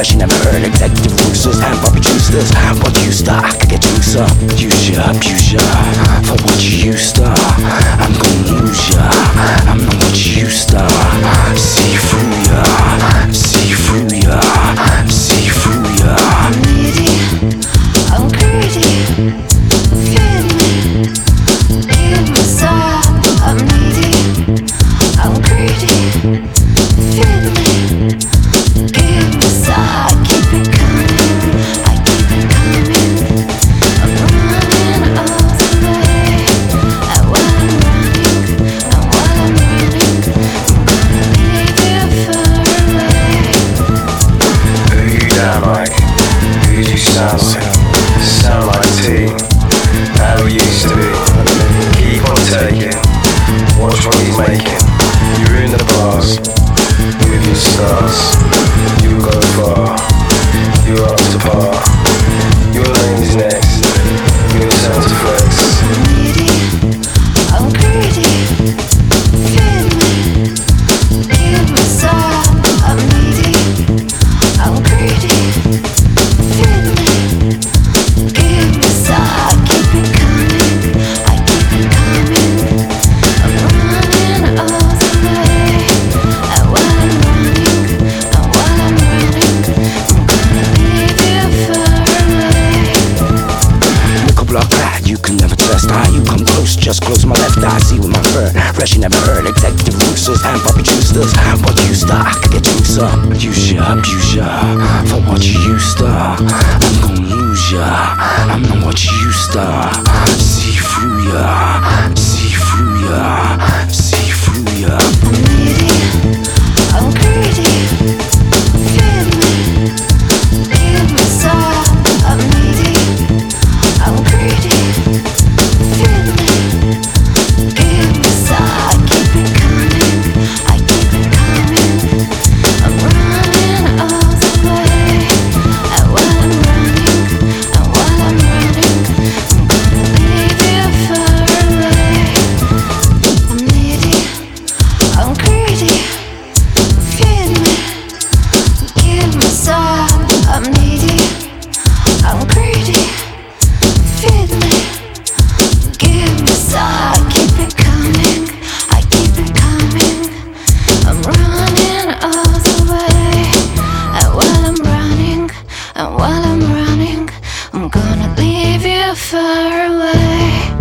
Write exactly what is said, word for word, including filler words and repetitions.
fresh, you never heard. Executive producers and puppet juicers. What used to, I could get juice up. Use ya, abuse ya. For what you used to, I'm gonna lose ya. I'm not what you used to. See through ya, see through ya, see through ya. I'm needy, I'm greedy. Feed me, give me some. I'm needy, I'm greedy. Feed me, give me some. I keep it coming, I keep it coming. I'm running all the way. And while I'm running, and while I'm running, I'm gonna leave you far away. Who you down like? Who do you sound like? Sound like T. How we used to be. Keep on taking. Watch what he's making. You're in the bars with your stars. You go far. You're up to par. Your lane's next. You're time to flex. I'm needy, I'm greedy. Feed me, give me some. I'm needy, I'm greedy. Feed me, give me some. I keep it coming, I keep it coming. I'm running all the way. And while I'm running, and while I'm running, I'm gonna leave you far away. Nickel block that you can never test. How you come close, just close my left eye. See with my fur, fresh you never heard. Executive producers and puppet juicers. What used to, I could get juice up. Use ya, abuse ya. For what you used to, I'm gonna lose ya. I'm not what you used to. See through ya, see through ya, see through ya. I'm needy, I'm greedy. Feed me, give me some. I'm needy, I'm greedy. Feed me, give me some. I keep it coming, I keep it coming. I'm running all the way. And while I'm running, and while I'm running, I'm gonna leave you far away. I'm needy, I'm greedy. Feed me, give me some. I'm needy, I'm greedy. Feed me, give me some. I keep it coming, I keep it coming. I'm running all the way. And while I'm running, and while I'm running, I'm gonna leave you far away.